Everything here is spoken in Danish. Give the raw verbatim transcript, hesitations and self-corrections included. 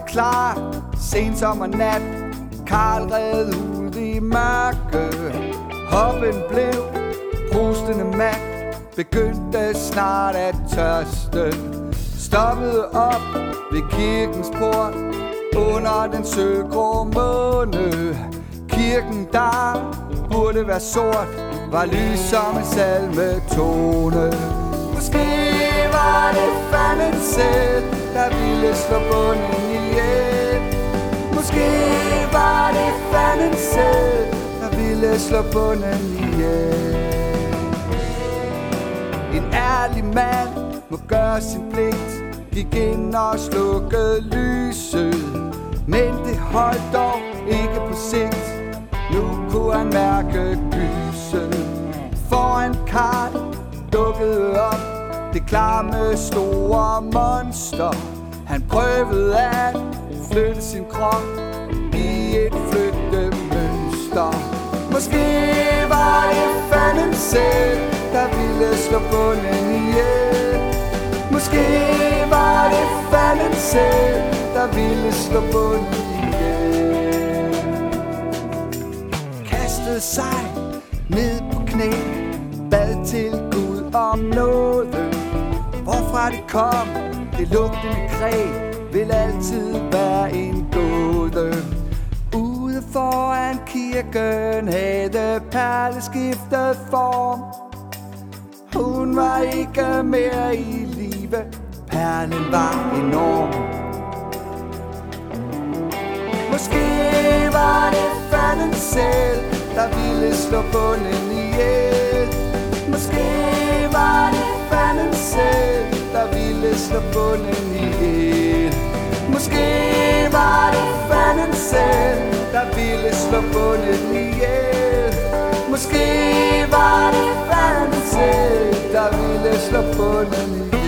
det klart, sensommernat. Karl red ud i mørke. Hoppen blev brustende mat. Begyndte snart at tørste. Stoppede op ved kirkens port under den sølvgrå måne. Kirken, der burde være sort, var lys som en salmetone. Måske var det fanden selv, der ville slå bunden ihjel. Måske var det fanden selv, der ville slå bunden ihjel. En ærlig mand må gøre sin pligt, gik ind og slukkede lyset. Men det holdt dog ikke på sigt, nu kunne han mærke gyset. Foran Karl dukkede op det klamme store monster. Han prøvede at flytte sin krop i et flyttemønster. Måske var det fanden selv, der ville slå bunden ihjel. Måske var det fanden selv, der ville slå bunden ihjel. Kastede sig ned på knæ, bad til Gud om nåde. Hvorfra det kom, det lugtende kræ, vil altid være en gåde. Ude foran kirken havde Perle skiftet form. Hun var ikke mere i live, Perlen var enorm. Måske var det fanden selv, der ville slå bunden ihjel. Måske var det fanden selv, der ville slå bunden ihjel. Måske var det fanden selv, der ville slå bunden ihjel. Måske var det fanden selv, der ville slå bunden ihjel.